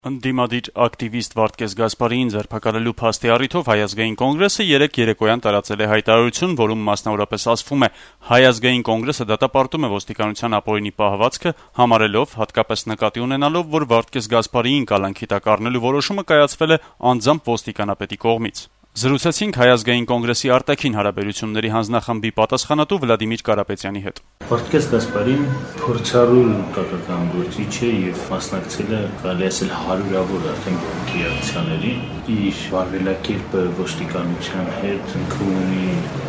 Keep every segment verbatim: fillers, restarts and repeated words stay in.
Ընդդիմադիր ակտիվիստ Վարդգես Գասպարիին ձերբակալելու փաստի առիթով Հայ ազգային կոնգրեսը երեկ երեկոյան տարածել է հայտարարություն, որում մասնավորապես ասվում է. Հայ ազգային կոնգրեսը դատապարտում է ոստիկանության ապօրինի պահվածքը, համարելով, հատկապես նկատի ունենալով, որ Վարդգես Գասպարիին կալանքի տակ առնելու որոշումը կայացվել է անձամբ ոստիկանապետի կողմից։ Զրուցեցինք Հայ ազգային կոնգրեսի արտաքին հարաբերությունների հանձնախմբի պատասխանատու Վլադիմիր Կարապետյանի հետ։ Վարդգես Գասպարին փորձառու քաղաքական գործիչ է եւ մասնակցել է, կարելի ասել, հարյուրավոր արդեն բողոքի ակցիաներին։ Իր վարվելակերպը ոստիկանության հետ ունի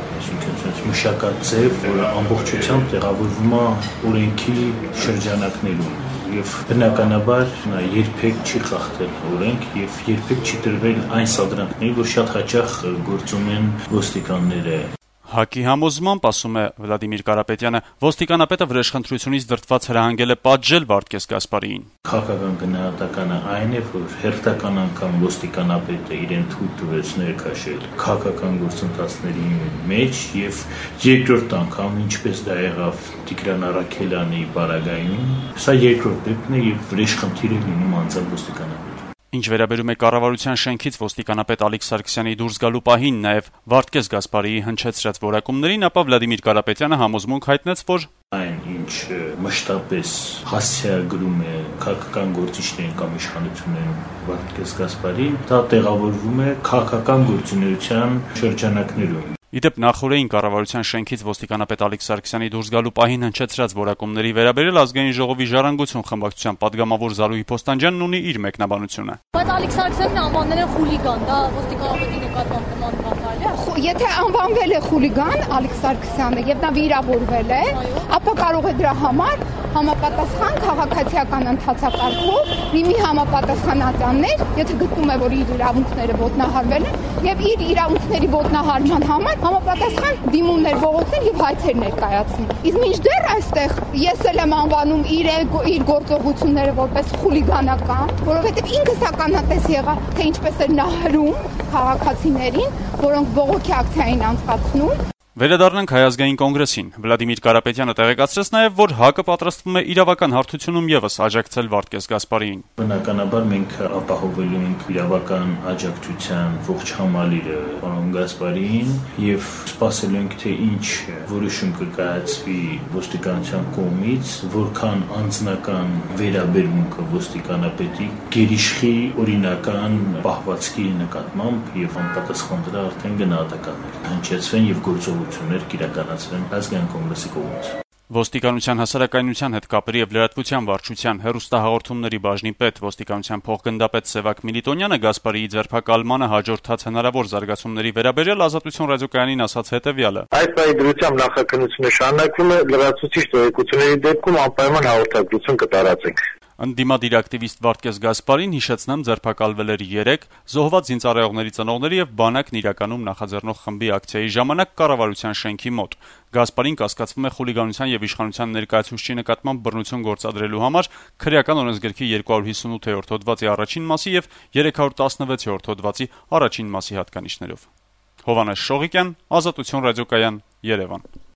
մշակած ձև, որը ամբողջությամբ տեղավորվում է օրենքի շրջանակներում։ Եվ բնականաբար նա երբեք չի խախտել օրենք եւ երբեք չի տրվել այն սադրանքների, որ շատ հաճախ գործում են ոստիկանները։ ՀԱԿ-ի համոզմամբ, ասում է Վլադիմիր Կարապետյանը, ոստիկանապետը վրեժխնդրությունից դրդված հրահանգել է պատժել Վարդգես Գասպարիին։ Քաղաքական գնահատականը այն է, որ հերթական անգամ ոստիկանապետը իրեն թույլ տվեց ներքաշել քաղաքական գործընթացների մեջ եւ երկրորդ անգամ, ինչպես դա եղավ Տիգրան Առաքելյանի պարագայում, սա երկրորդ դեպքն է եւ վրեժխնդիր է լինում անձամբ ոստիկանապետը։ Ինչ վերաբերում է կառավարության շենքից ոստիկանապետ Ալիկ Սարգսյանի դուրս գալու պահին, նաև Վարդգես Գասպարիի հնչեցրած որակումներին, ապա Վլադիմիր Կարապետյանը համոզմունք հայտնեց, որ այն, ինչ մշտապես հասցեագրում է քաղաքական գործիչներին կամ իշխանություններին Վարդգես Գասպարիին, դա տեղավորվում է քաղաքական գործունեության շրջանակներում։ Իդեպ նախորդին կառավարության շենքից ոստիկանապետ Ալիկ Սարգսյանի դուրս գալու պահին հնչեցրած որակումների վերաբերել Ազգային ժողովի ժառանգություն խմբակցության պատգամավոր Զարուհի Փոստանջյանն ունի իր մեկնաբանությունը։ Բայց Ալիկ Սարգսյանն անվանել է խուլիգան, դա ոստիկանապետի նկատմամբ նմանվել է։ Եթե անվանվել է խուլիգան Ալիկ Սարգսյանը եւ նա վիրավորվել է, ապա կարող է դրա համար համապատասխան քաղաքացիական ընթացակարգով մի համապատասխանատաններ, եթե գտնում է, որ իր իրավունքները ոտնահարվել են, եւ իր իրավունքների ոտնահարման համար համապատասխան դիմումներ բողոքներ եւ հայցեր ներկայացնի։ Իսկ մինչդեռ այստեղ ես էլ եմ անվանում իր իր գործողությունները որպես խուլիգանական, որովհետեւ ինքս ականատես եղա, թե ինչպես էր նա հրում քաղաքացիներին, որոնք բողոքի ակցիա էին անցկացնում։ Վերադառնանք Հայ ազգային կոնգրեսին։ Վլադիմիր Կարապետյանը տեղեկացրեց նաև, որ ՀԱԿ-ը պատրաստվում է իրավական հարթությունում եւս աջակցել Վարդգես Գասպարիին։ Բնականաբար մենք ապահովելու ենք իրավական աջակցության ողջ համալիրը պարոն Գասպարիին եւ սպասելու ենք, թե ինչ որոշում կկայացվի ոստիկանության կողմից, որքան անձնական վերաբերմունքը ոստիկանապետի գերիշխի օրինական պահվածքի նկատմամբ եւ անպատասխան դրա արդեն գնահատականներ հնչեցվեն եւ գործող կիրականացվեն ազգային կոնգրեսի կողմից։ Ոստիկանության հասարակայնության հետ կապերի եւ լրատվության վարչության հեռուստահաղորդումների բաժնի պետ ոստիկանության փոխգնդապետ Սևակ Միլիտոնյանը Գասպարիի ձերբակալմանը հաջորդած հնարավոր զարգացումների վերաբերյալ Ազատություն ռադիոկայանին ասաց հետեւյալը. Այս այդրությամբ նախաքննությունը շարունակվում է, լրացուցիչ տեղեկությունների դեպքում անպայման հաղորդագրություն կտարածենք։ Ընդդիմադիր ակտիվիստ Վարդգես Գասպարին, հիշեցնեմ, ձերբակալվել էր երեկ զոհված զինծառայողների ծնողների եւ բանակն իրականում նախաձեռնող խմբի ակցիայի ժամանակ կառավարության շենքի մոտ։ Գասպարին կասկածվում է խուլիգանության եւ իշխանության ներկայացուցչի նկատմամբ բռնություն գործադրելու համար քրեական օրենսգրքի երկու հարյուր հիսունութ-րդ հոդվածի առաջին մասի եւ երեք հարյուր տասնվեց-րդ հոդվածի առաջին մասի հատկանիշներով։ Հովհաննես Շողիկյան, Ազատություն ռադիոկայան, Երևան։